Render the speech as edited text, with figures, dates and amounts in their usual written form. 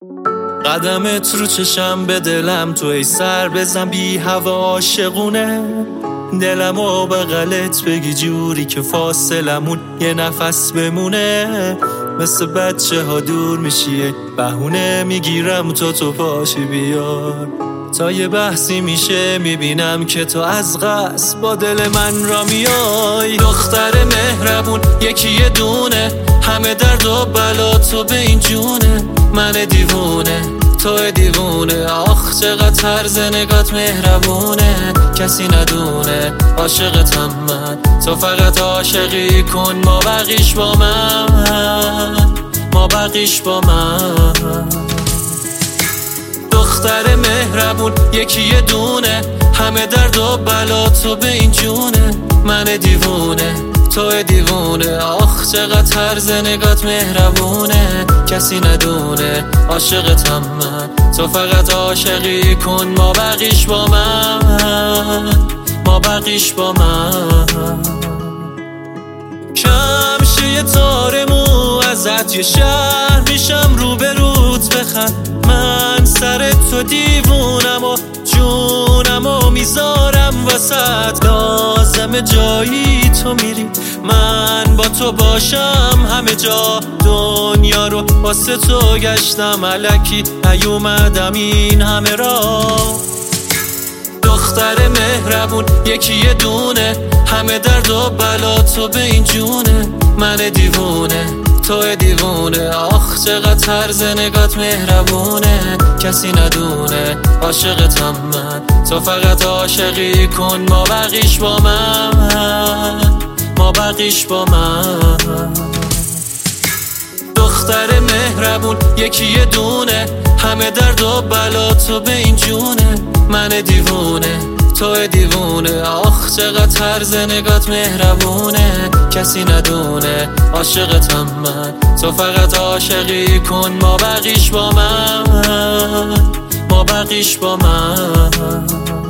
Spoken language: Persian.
قدمت رو چشم به دلم، تو ای سر بزن بی هوا عاشقونه. دلمو بغلت بگی جوری که فاصلمون یه نفس بمونه. مثل بچه ها دور میشی بهونه میگیرم تو پاشی بیار. تا یه بحثی میشه میبینم که تو از قصد با دل من را میای. دختر مهربون یکی یه دونه، همه درد و بلا تو به این جونه. من دیوونه تو دیوونه، آخ چقدر طرز نگات مهربونه. کسی ندونه عاشقتم من، تو فقط عاشقی کن ما بقیش با من، ما بقیش با من. دختر مهربون یکی یه دونه، همه درد و بلا تو به این جونه. من دیوونه تو دیوونه، آخ چقدر طرز نگات مهربونه. کسی ندونه عاشقتم من، تو فقط عاشقی کن ما بقیش با من، ما بقیش با من. کم شه یه تار مو ازت، یه شهر میشم روبروت بخند. من سر تو دیوونم و جونم و میذارم وسط. لازم جایی تو میری من با تو باشم همه جا. دنیا رو واسه تو گشتم الکی نیومدم این همه راه. دختر مهربون یکی یه دونه، همه درد و بلا تو به این جونه. من دیوونه تو دیوونه، آخ چقدر طرز نگات مهربونه. کسی ندونه عاشقتم من، تو فقط عاشقی کن ما بقیش با من، ما بقیش با من. دختر مهربون یکی یه دونه، همه درد و بلا تو به این جونه. من دیوونه تو دیوونه، آخ چقدر طرز نگات مهربونه. کسی ندونه عاشقتم من، تو فقط عاشقی کن ما بقیش با من، ما بقیش با من.